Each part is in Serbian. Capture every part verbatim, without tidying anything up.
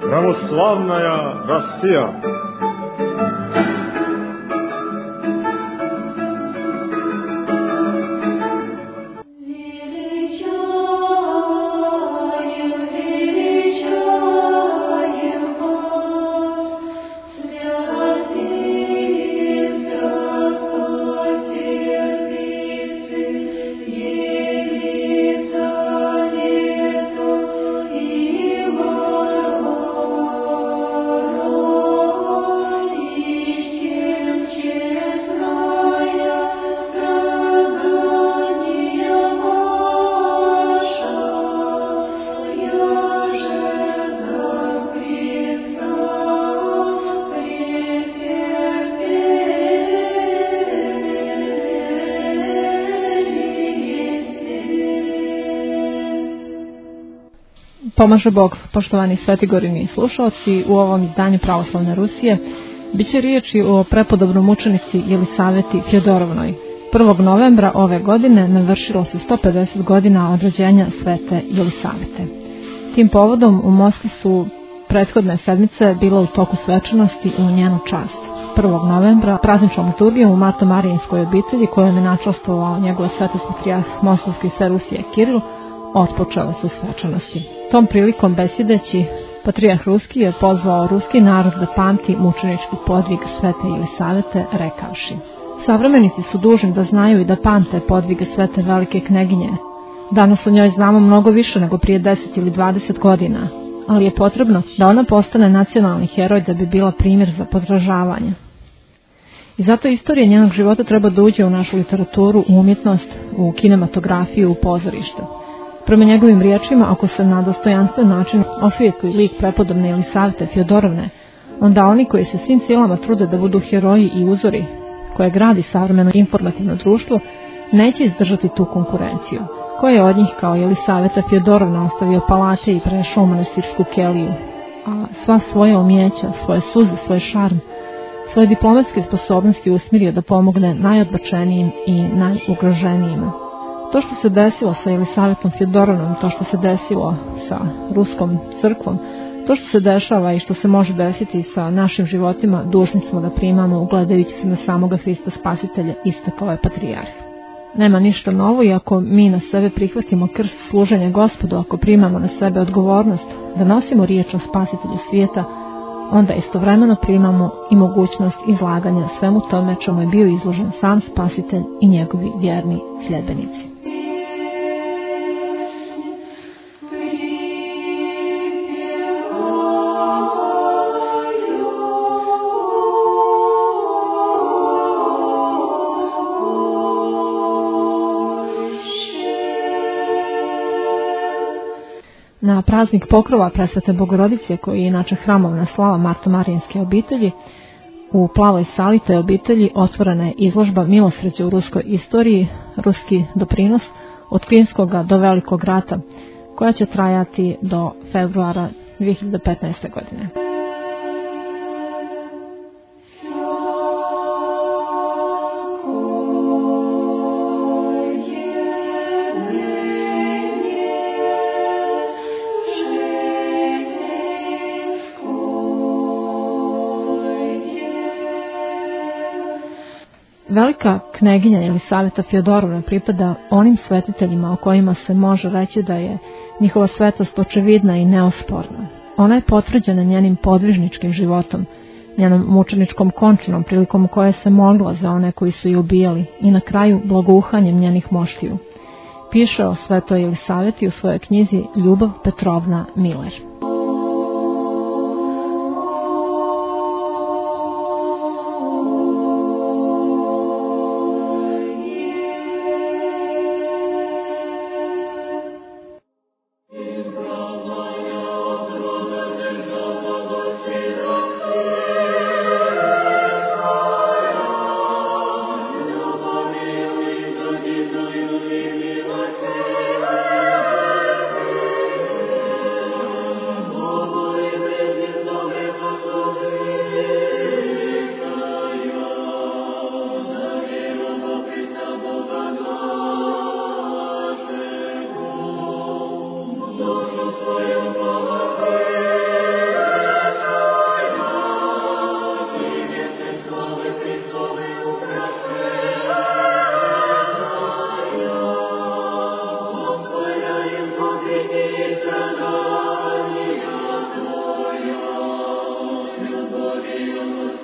Православная Россия. Pomaže Bog, poštovani Svetigorini slušalci, u ovom izdanju Pravoslavne Rusije biće riječi o prepodobnoj mučenici Jelisaveti Fjodorovnoj. prvog novembra ove godine navršilo se sto pedeset godina od rođenja svete Jelisavete. Tim povodom u Moskvi su prethodne sedmice bile u toku svečanosti u njenu čast. prvog novembra prazničnom liturgijom u Marto-Marijinskoj obitelji kojom je načastvovao njegov svetost patrijarh Moskovski sve Rusije Kiril otpočele su svečanosti. Tom prilikom besjedeći, patrijarh Ruski je pozvao ruski narod da pamti mučenički podvig svete Jelisavete, rekavši: savremenici su dužni da znaju i da pamte podvige svete velike kneginje. Danas o njoj znamo mnogo više nego prije deset ili dvadeset godina, ali je potrebno da ona postane nacionalni heroj da bi bila primjer za podržavanje. I zato istorija njenog života treba da uđe u našu literaturu, u umjetnost, u kinematografiju, u pozorište. Prema njegovim riječima, ako se na dostojanstven način osvijetli lik prepodobne Jelisavete Fjodorovne, onda oni koji se svim silama trude da budu heroji i uzori koje gradi savremeno informativno društvo, neće izdržati tu konkurenciju. Ko je od njih kao Jelisaveta Fjodorovna ostavio palate i prešao u manastirsku keliju, a sva svoje umjeća, svoje suze, svoj šarm, svoje diplomatske sposobnosti usmjerio da pomogne najodbačenijim i najugroženijima. To što se desilo sa Jelisavetom Fjodorovnom, to što se desilo sa ruskom crkvom, to što se dešava i što se može desiti sa našim životima, dužni smo da primamo ugledajući se na samoga Hrista Spasitelja, istakao je patrijarh. Nema ništa novo i ako mi na sebe prihvatimo krst služenja Gospodu, ako primamo na sebe odgovornost da nosimo riječ o Spasitelju svijeta, onda istovremeno primamo i mogućnost izlaganja svemu tome čemu je bio izložen sam Spasitelj i njegovi vjerni sljedbenici. Na praznik pokrova Presvete Bogorodice, koji je inače hramovna slava Marto-Marijinske obitelji, u plavoj sali te obitelji otvorena je izložba Milosrđe u ruskoj istoriji, ruski doprinos od Klinskoga do Velikog rata, koja će trajati do februara dvije hiljade petnaeste. godine. Velika kneginja Jelisaveta Fjodorovna pripada onim svetiteljima o kojima se može reći da je njihova svetost očevidna i neosporna. Ona je potvrđena njenim podvižničkim životom, njenom mučeničkom končinom prilikom koje se molila za one koji su je ubijali i na kraju blagouhanjem njenih moštiju. Piše o svetoj Jelisaveti u svojoj knjizi Ljubav Petrovna Miller.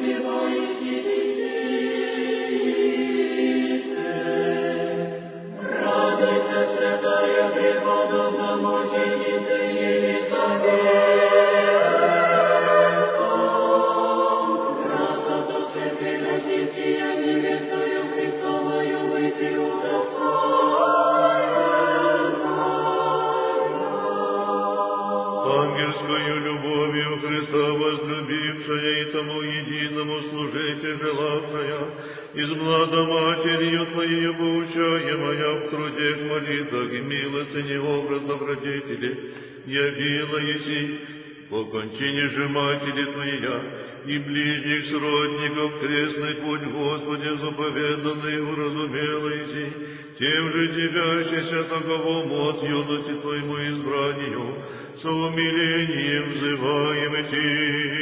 Ангельскою любовью Христа возлюбившая и тому единому служить и желавшая, из млада матерью Твоею поучаемая в труде к молитвах и милостыне образ добродетели, явила еси, по кончине же Матери Твоя и ближних сродников крестный путь Господи заповеданный уразумела еси, тем же Тябящийся таковому от юности Твоему избранию, с умилением взываем и Ти.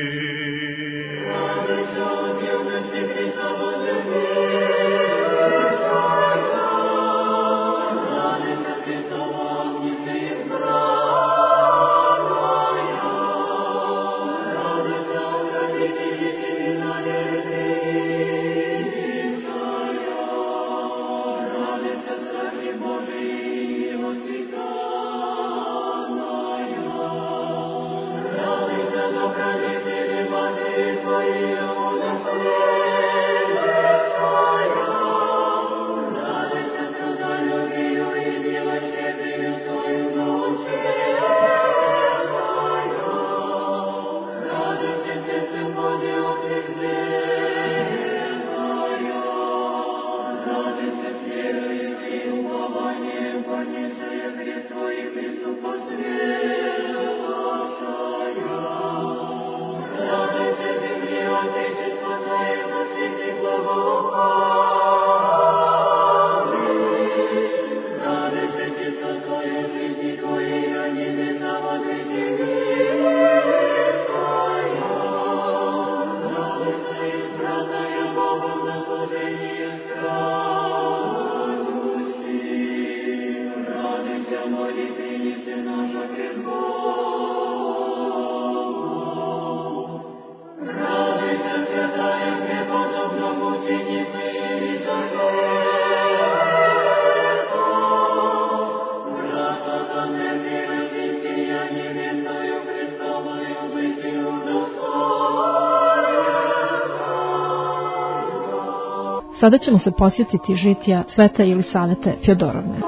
Радуйся от юности Христа возлюбившая, радуйся Христова огненная избранная, радуйся укротители семена вернейшая, радуйся страхи Божии воспитанная. Радуйся, добродетели Матери Твоей удостоенная, радуйся трудолюбию и милосердию Твою наученная, радуйся сердцем Божьей утвержденная, радуйся с верою и упованием, понесшая крест Твой и Христу последовавшая. Радуйся, земли, Отечество Твое, на свете благоуханный. Радуйся, чистотою жизни Твоей, а небеса возвещенная. Радуйся, избранная Богом на служение странности. Радуйся, молитвеннице наша пред Богом. Радуйся, святая преподобна мученица Елизавета, красота терпела христиане невестою Христовою быть удостоена. Sada ćemo se podsjetiti žitija Svete Jelisavete Fjodorovne.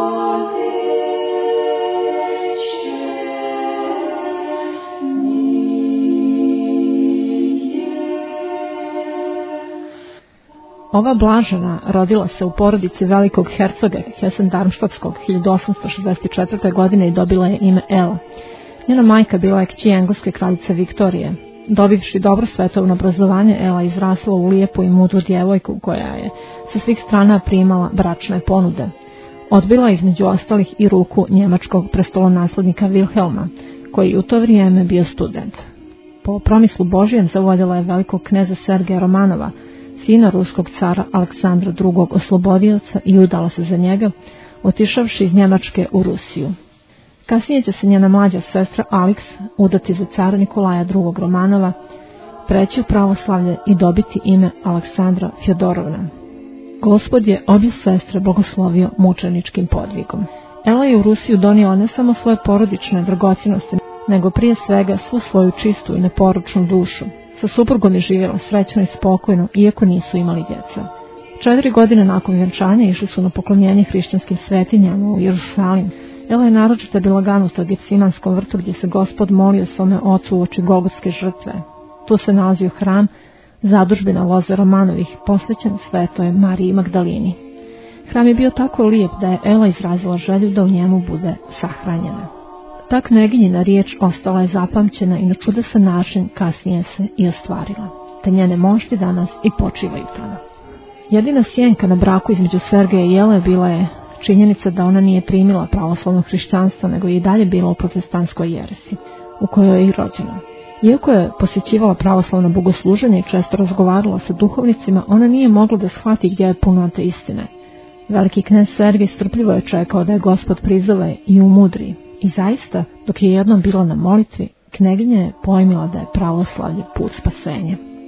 Ova blažena rodila se u porodici velikog hercoga Hessen-Darmstadtskog hiljadu osamsto šezdeset četvrte. godine i dobila je ime Ela. Njena majka bila je kći engleske kraljice Viktorije. Dobivši dobro svetovno obrazovanje, Ela izrasla u lijepu i mudru djevojku koja je sa svih strana primala bračne ponude. Odbila između ostalih i ruku njemačkog prestolonaslednika Wilhelma, koji u to vrijeme bio student. Po promislu Božijem zavoljela je velikog kneza Sergeja Romanova, sina ruskog cara Aleksandra drugog. oslobodioca, i udala se za njega, otišavši iz Njemačke u Rusiju. Kasnije će se njena mlađa sestra Aleks udati za cara Nikolaja drugog. Romanova, preći u pravoslavlje i dobiti ime Aleksandra Fjodorovna. Gospod je obje sestre blagoslovio mučeničkim podvigom. Ela je u Rusiju donijela ne samo svoje porodične dragocjenosti, nego prije svega svu svoju čistu i neporočnu dušu. Sa suprugom je živjela srećno i spokojno, iako nisu imali djeca. Četiri godine nakon vjenčanja išli su na poklonjenje hrišćanskim svetinjama u Jerusalim. Ela je naročito bila ganuta u Gecimanskom vrtu, gdje se Gospod molio svome ocu uoči Golgotske žrtve. Tu se nalazio hram, zadužbina loze Romanovih, posvećen Svetoj Mariji Magdalini. Hram je bio tako lijep da je Ela izrazila želju da u njemu bude sahranjena. Ta kneginjina riječ ostala je zapamćena i na čudesan način kasnije se i ostvarila, te njene mošti danas i počivaju tamo. Jedina sjenka na braku između Sergeja i Ele bila je činjenica da ona nije primila pravoslavno hrišćanstvo, nego je i dalje bila u protestantskoj jeresi, u kojoj je i rođena. Iako je posjećivala pravoslavno bogosluženje i često razgovarala sa duhovnicima, ona nije mogla da shvati gdje je puno te istine. Veliki knez Sergej strpljivo je čekao da je Gospod prizove i umudri. I zaista, dok je jednom bila na molitvi, kneginja je pojmila da je pravoslavlje put spasenja.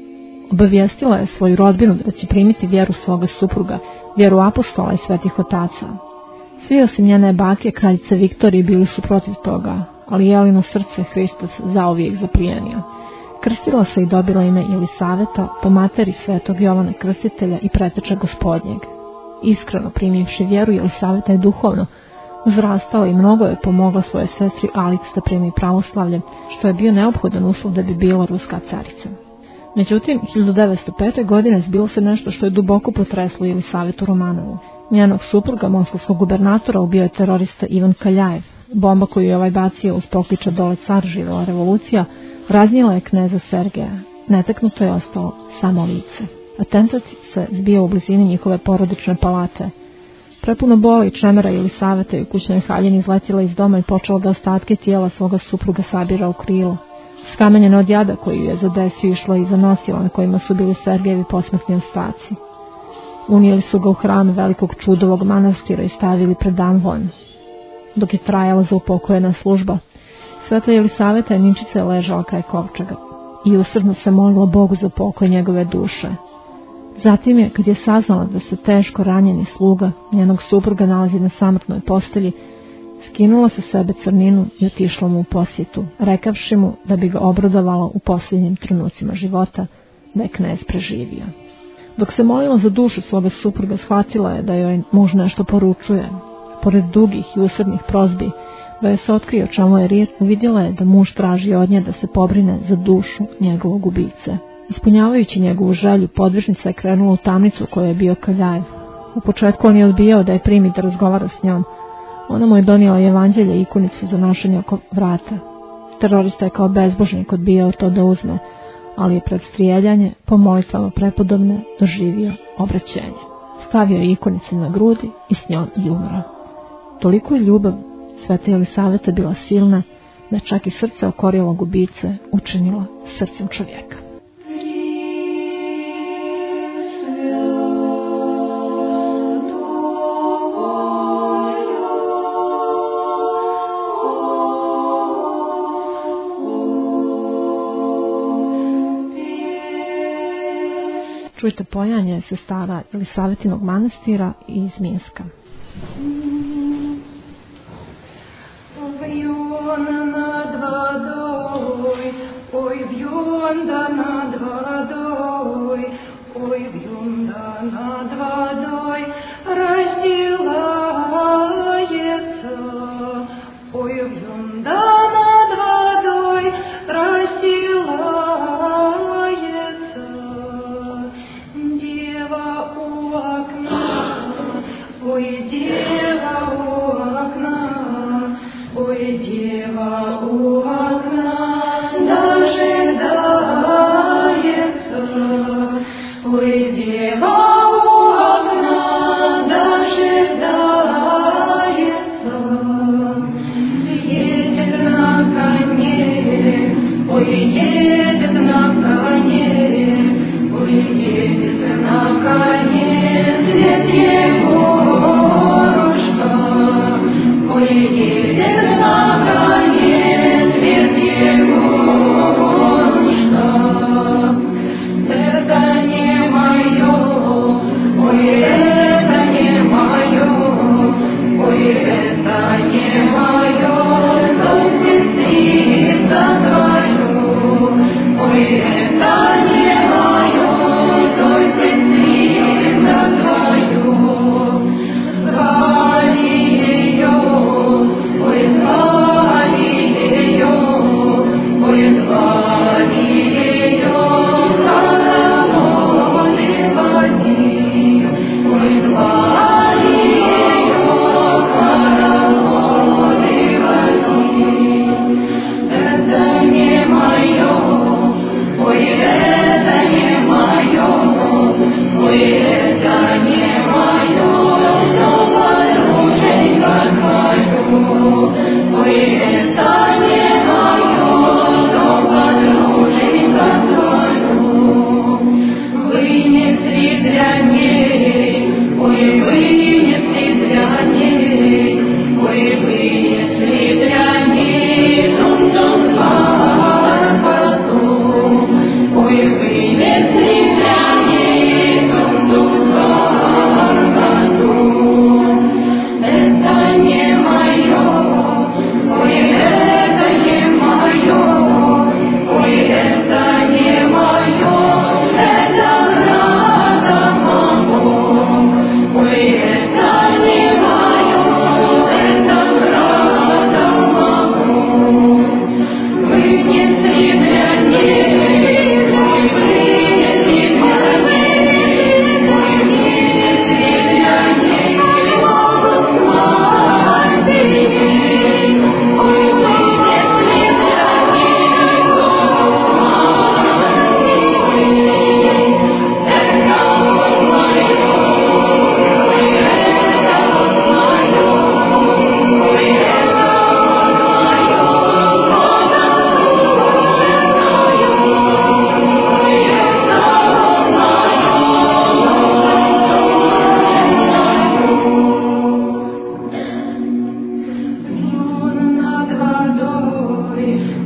Obavijestila je svoju rodbinu da će primiti vjeru svoga supruga, vjeru apostola i svetih otaca. Svi osim njene bake, kraljice Viktorije, bili su protiv toga, ali Jelino srce Hristos zauvijek zaplijenio. Krstila se i dobila ime Jelisaveta po materi svetog Jovana Krstitelja i preteča Gospodnjeg. Iskreno primivši vjeru, Jelisaveta je duhovno uzrastala i mnogo je pomogla svojoj sestri Alic da primi pravoslavlje, što je bio neophodan uslov da bi bila ruska carica. Međutim, hiljadu devetsto pete. godine zbilo se nešto što je duboko potreslo Jelisavetu Romanovu. Njenog supruga, moskovskog gubernatora, ubio je terorista Ivan Kaljajev. Bomba koju je ovaj bacio uz pokliča dole car, živela revolucija, raznijela je kneza Sergeja. Netaknuto je ostalo samo lice. Atentat se zbio u blizini njihove porodične palate. Prepuno bola i čemera Jelisaveta je u kućnoj haljini izletila iz doma i počela da ostatke tijela svoga supruga sabira u krilo. Skamenjena od jada koju je zadesio išla i zanosila na kojima su bili Sergejevi posmrtni ostaci. Unijeli su ga u hram velikog čudovog manastira i stavili pred amvon. Dok je trajala zaupokojena služba, sveta Jelisaveta Jeničica je ležala kraj kovčega i usrdno se molila Bogu za pokoj njegove duše. Zatim je, kad je saznala da se teško ranjeni sluga njenog supruga nalazi na samrtnoj postelji, skinula sa sebe crninu i otišla mu u posjetu, rekavši mu da bi ga obradovala u posljednjim trenucima života, da je knez preživio. Dok se molila za dušu svoga supruga, shvatila je da joj muž nešto poručuje. Pored dugih i usrednih prozbi da je se otkrio čemu je riječ, uvidjela je da muž traži od nje da se pobrine za dušu njegovog ubice. Ispunjavajući njegovu želju, podvižnica je krenula u tamnicu u kojoj je bio Kaljajev. U početku on je odbijao da je primi da razgovara s njom. Ona mu je donijela evanđelje i ikonicu za nošenje oko vrata. Terorista je kao bezbožnik odbijao to da uzme, ali je pred strijeljanje po molitvama prepodobne doživio obraćenje. Stavio je ikonicu na grudi i s njom i umro. Toliko je ljubav svete Jelisavete bila silna da čak i srce okorjelog ubice učinila srcem čovjeka. Čujte pojanje sestara Jelisavetinog manastira iz Minska. Oj vjunda nad водой, ой вьюнда над водой расстилается, ой вьюнда над водой расстилается, дева у окна, ой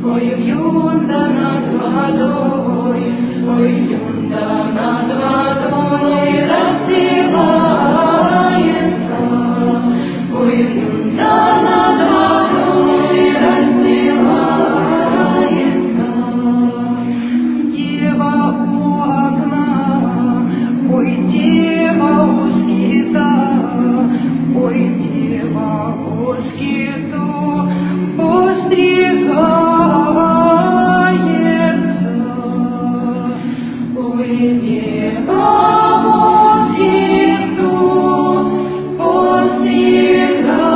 oj vjunda nad vadoj, oj vjunda nad vadoj, rastilajenca, oj vjunda nad vadoj, rastilajenca. Djeva u okna, oj djeva u skita, oj djeva u skitu, postrigajenca, oj djeva u skitu, postrigajenca.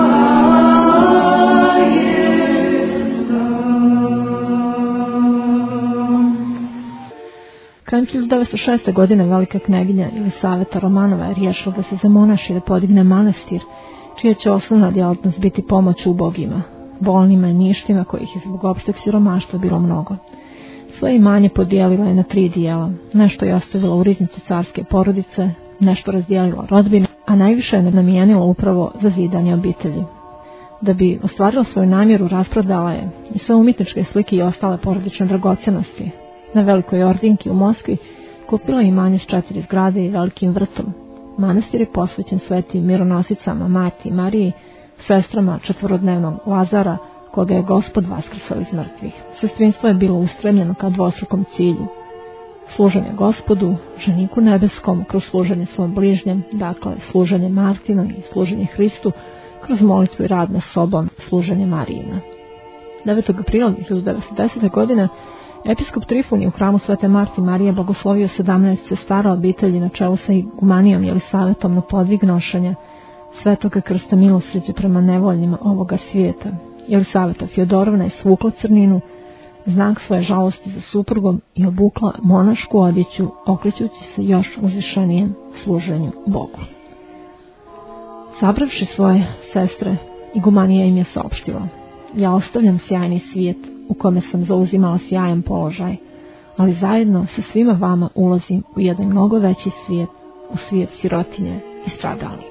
Krajem hiljadu devetsto šeste. godine velika kneginja Jelisaveta Romanova je riješila da se zamonaši i da podigne manastir, čija će osnovna djelatnost biti pomoć ubogima, bolnima i ništima kojih je zbog opšteg siromaštva bilo mnogo. Svoje imanje podijelila je na tri dijela, nešto je ostavila u riznici carske porodice, nešto razdijelila rodbine, a najviše je namijenila upravo za zidanje obitelji. Da bi ostvarila svoju namjeru, rasprodala je i sve umjetničke slike i ostale porodične dragocjenosti. Na Velikoj Ordinki u Moskvi kupila je imanje s četiri zgrade i velikim vrtom. Manastir je posvećen svetim mironosicama Marti i Mariji, sestrama četvorodnevnog Lazara, koga je Gospod vaskrsao iz mrtvih. Sestrinstvo je bilo ustremljeno ka dvostrukom cilju: služenje Gospodu, ženiku nebeskom, kroz služenje svom bližnjem, dakle služenje Martinom i služenje Hristu, kroz molitvu i rad na sobom, služenje Marijina. devetog aprila hiljadu devetsto desete. godine episkop Trifun je u hramu Svete Marti Marije blagoslovio sedamnaest sestara obitelji na čelu sa igumanijom Jelisavetom na podvig nošenja Svetoga krsta milosrđa prema nevoljnima ovoga svijeta. Jelisaveta Fjodorovna je svukla crninu, znak svoje žalosti za suprugom, i obukla monašku odjeću, okrećući se još uzvišenijem služenju Bogu. Sabravši svoje sestre, igumanija im je saopštila: ja ostavljam sjajni svijet u kome sam zauzimala sjajan položaj, ali zajedno sa svima vama ulazim u jedan mnogo veći svijet, u svijet sirotinje i stradalnika.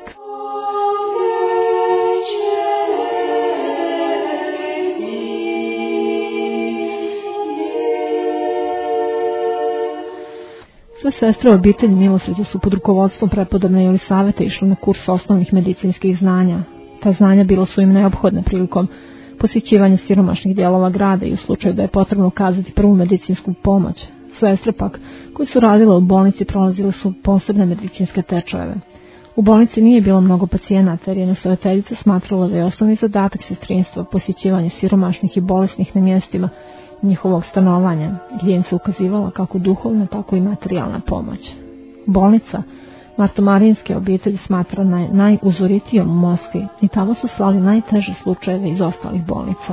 Sve sestre obitelji milosrđa su pod rukovodstvom prepodobne Jelisavete išle na kurs osnovnih medicinskih znanja. Ta znanja bila su im neophodna prilikom posjećivanja siromašnih dijelova grada i u slučaju da je potrebno ukazati prvu medicinsku pomoć. Sestre pak, koje su radile u bolnici, prolazile su posebne medicinske tečajeve. U bolnici nije bilo mnogo pacijenata, jer je nastojateljica smatrala da je osnovni zadatak sestrinstva posjećivanje siromašnih i bolesnih na mjestima njihovog stanovanja, gdje im se ukazivala kako duhovna, tako i materijalna pomoć. Bolnica Martomarijinske obitelji smatrana je najuzoritijom u Moskvi i tamo su slali najteže slučajeve iz ostalih bolnica.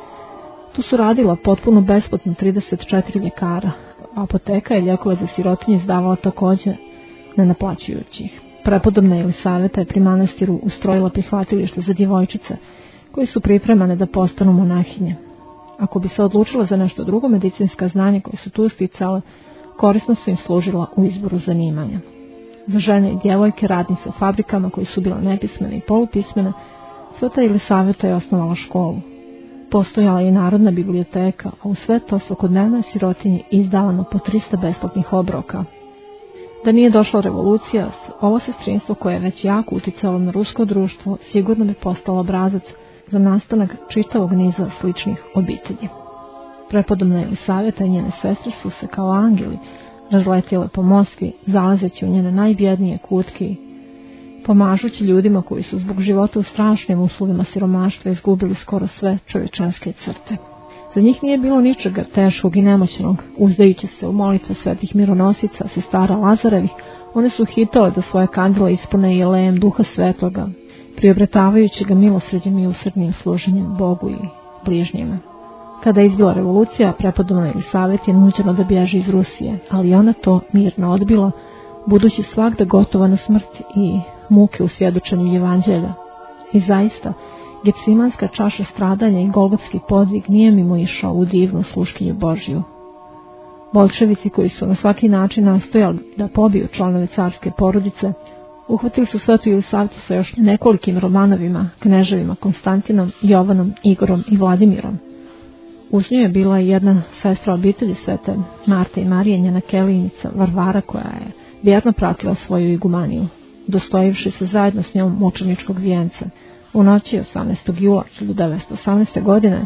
Tu su radila potpuno besplatno trideset četiri ljekara, a apoteka je lijekove za sirotinje izdavala također ne naplaćujući ih. Prepodobna Jelisaveta je pri manastiru ustrojila prihvatilište za djevojčice koji su pripremane da postanu monahinje. Ako bi se odlučila za nešto drugo, medicinska znanja koje su tu sticale korisno su im služila u izboru zanimanja. Za žene i djevojke, radnice u fabrikama koji su bile nepismene i polupismene, Sveta Jelisaveta je osnovala školu. Postojala je i narodna biblioteka, a u sve to svakodnevnoj sirotinji izdavano po trista besplatnih obroka. Da nije došla revolucija, ovo sestrinstvo koje je već jako uticalo na rusko društvo sigurno bi postalo obrazac za nastanak čitavog niza sličnih obitelji. Prepodobna Jelisaveta i njene sestre su se kao angeli razletjele po Moskvi, zalazeći u njene najbjednije kutke, pomažući ljudima koji su zbog života u strašnim uslovima siromaštva izgubili skoro sve čovječanske crte. Za njih nije bilo ničega teškog i nemoćnog. Uzdajući se u molitve svetih mironosica, sestara Lazarevih, one su hitale da svoje kandile ispune i elejem duha svetoga, priobretavajući ga milosrđem i usrednim služenjem Bogu i bližnjima. Kada je izbila revolucija, prepodobnoj Jelisaveti je nuđeno da bježi iz Rusije, ali ona to mirno odbila, budući svagda gotova na smrt i muke u svjedočenju Evanđelja. I zaista, Getsemanska čaša stradanja i golgotski podvig nije mimo išao u divnu sluškinju Božju. Boljševici, koji su na svaki način nastojali da pobiju članove carske porodice, uhvatili su Svetu Jelisavetu sa još nekolikim Romanovima, kneževima Konstantinom, Jovanom, Igorom i Vladimirom. Uz nju je bila i jedna sestra obitelji svete Marte i Marije, njena kelijnica Varvara, koja je vjerno pratila svoju igumaniju, dostojivši se zajedno s njom mučeničkog vijenca. U noći osamnaestog jula hiljadu devetsto osamnaeste. godine,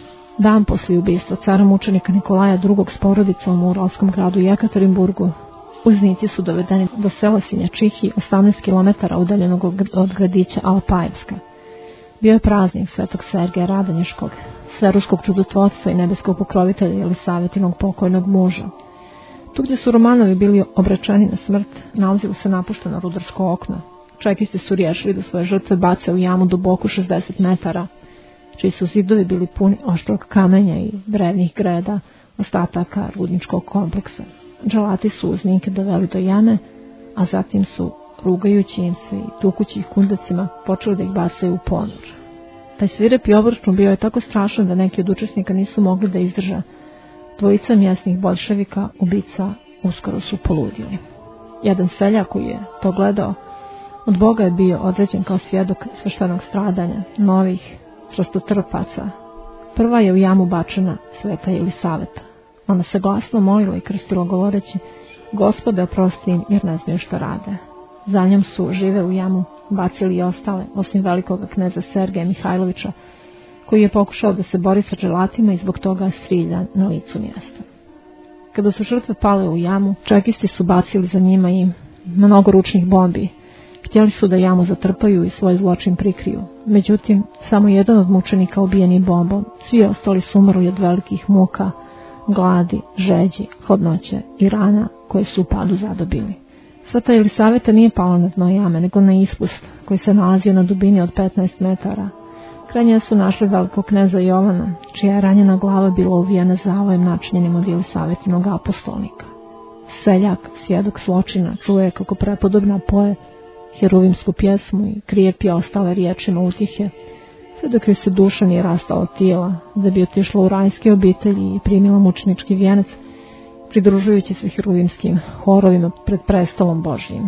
dan poslije ubistva cara mučenika Nikolaja drugog s porodicom u uralskom gradu Jekaterinburgu, uznici su dovedeni do sela Sinjačihi, osamnaest kilometara udaljenog od gradića Alapajevska. Bio je praznik svetog Sergeja Radonjiškog, sveruskog čudotvorca i nebeskog pokrovitelja Jelisavetinog pokojnog muža. Tu gdje su Romanovi bili obračani na smrt, nalazilo se napušteno rudarsko okno. Čekisti su riješili da svoje žrtve bace u jamu duboku šezdeset metara, čiji su zidovi bili puni oštrog kamenja i drevnih greda, ostataka rudničkog kompleksa. Dželati su uznike doveli do jame, a zatim su, rugajući im se i tukući ih kundacima, počeli da ih bacaju u ponor. Taj svirepi obračun bio je tako strašan da neki od učesnika nisu mogli da izdrža. Dvojica mjesnih bolševika, ubica, uskoro su poludjeli. Jedan seljak koji je to gledao, od Boga je bio određen kao svjedok sveštenog stradanja, novih prostotrpaca. Prva je u jamu bačena sveta Jelisaveta. Ona se glasno molila i krstila govoreći: Gospode, oprosti im jer ne znaju što rade. Za njom su žive u jamu bacili i ostale, osim velikoga kneza Sergeja Mihajlovića, koji je pokušao da se bori sa dželatima i zbog toga striljan na licu mjesta. Kada su žrtve pale u jamu, čekisti su bacili za njima i mnogo ručnih bombi. Htjeli su da jamu zatrpaju i svoj zločin prikriju. Međutim, samo jedan od mučenika ubijen je bombom. Svi ostali su umrli od velikih muka, gladi, žeđi, hladnoće i rana koje su u padu zadobili. Sveta Jelisaveta nije pala na dno jame, nego na ispust koji se nalazio na dubini od petnaest metara. Kraj nje su našli velikog kneza Jovana, čija je ranjena glava bila uvijena zavojem načinjenim od Jelisavetinog apostolnika. Seljak, svjedok zločina, čuje kako prepodobna poje heruvimsku pjesmu i krijepi ostale riječima utjehe, sve dok joj se duša nije rastala od tijela, da bi otišla u rajske obitelji i primila mučenički vijenac, pridružujući se heruvimskim horovima pred prestolom Božjim.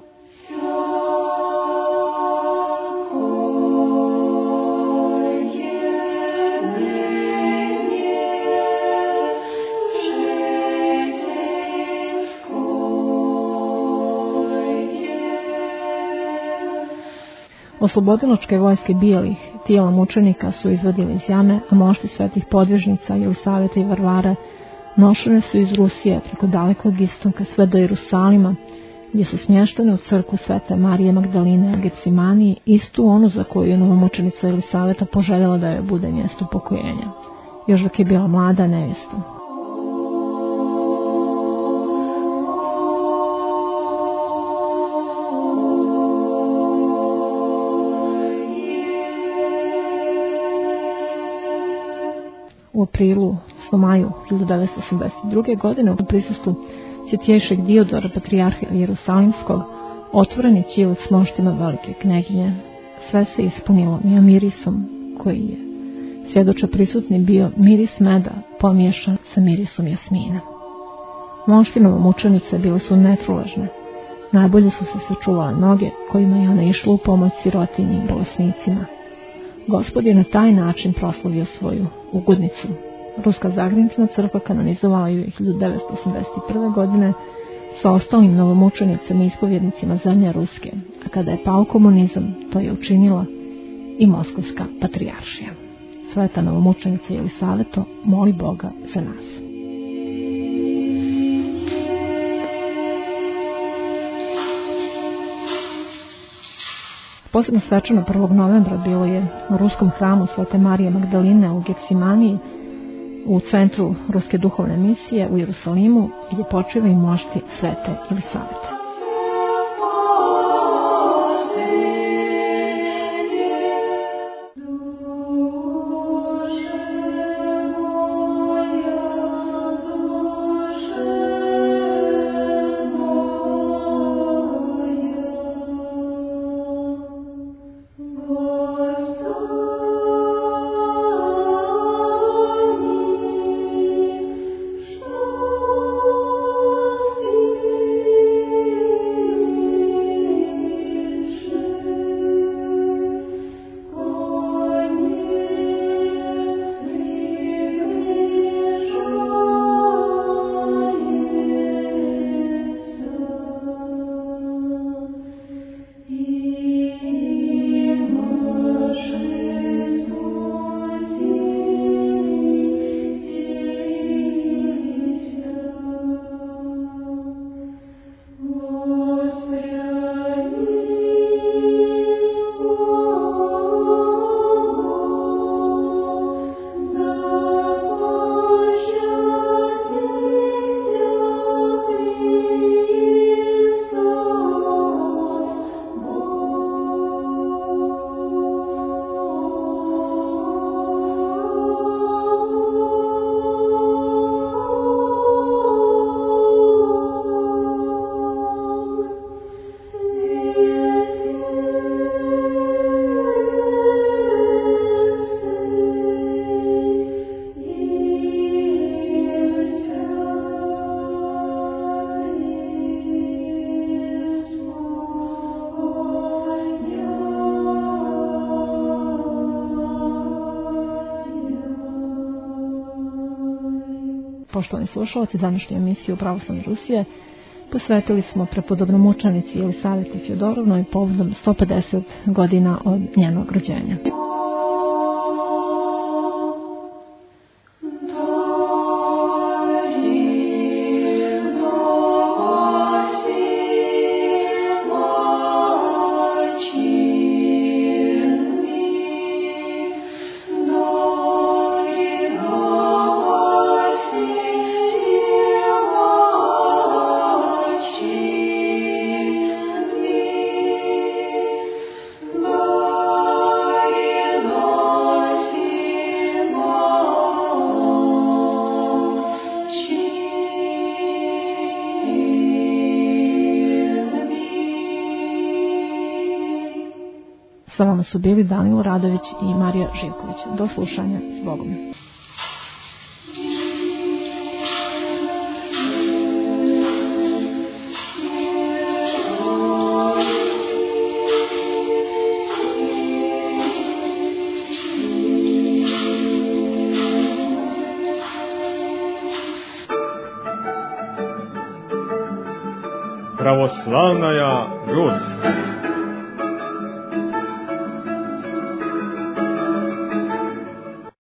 Oslobodilačke vojske bijelih tijela mučenika su izvadili iz jame, a mošti svetih podvižnica Jelisaveta i Varvare nošene su iz Rusije preko dalekog istoka sve do Jerusalima, gdje su smještene u crkvu svete Marije Magdaline u Getsemaniji, istu onu za koju je novomučenica Jelisaveta poželjela da joj bude mjesto upokojenja, još dok je bila mlada nevjesta. U aprilu, u maju hiljadu devetsto osamdeset druge. godine u prisustvu svjetjejšeg Diodora, patrijarha Jerusalimskog, otvoren je ćilac s moštima velike kneginje. Sve se ispunilo njom mirisom koji je, svjedoče prisutni, bio miris meda pomiješan sa mirisom jasmina. Moštinove mučenice bile su netruležne. Najbolje su se sačuvale noge kojima je ona išla u pomoć sirotinji i bolesnicima. Gospod je na taj način proslavio svoju ugodnicu. Ruska Zagrebična crkva kanonizovala ju je hiljadu devetsto osamdeset prve. godine sa ostalim novomučenicama i ispovjednicima zemlje Ruske, a kada je pao komunizam, to je učinila i Moskovska patrijaršija. Sveta novomučenica Jelisaveto, moli Boga za nas. Posebno svečano prvog novembra bilo je u ruskom hramu svete Marije Magdaline u Getsemaniji, u centru Ruske duhovne misije u Jerusalimu, gdje počiva i mošti svete Jelisavete. Poštovani slušalci, današnju emisiju Pravoslavne Rusije posvetili smo prepodobnomučenici Jelisaveti Fjodorovnoj povodom sto pedeset godina od njenog rođenja. Sa vama su bili Danilo Radović i Marija Živković. Do slušanja, s Bogom. Православная Русь.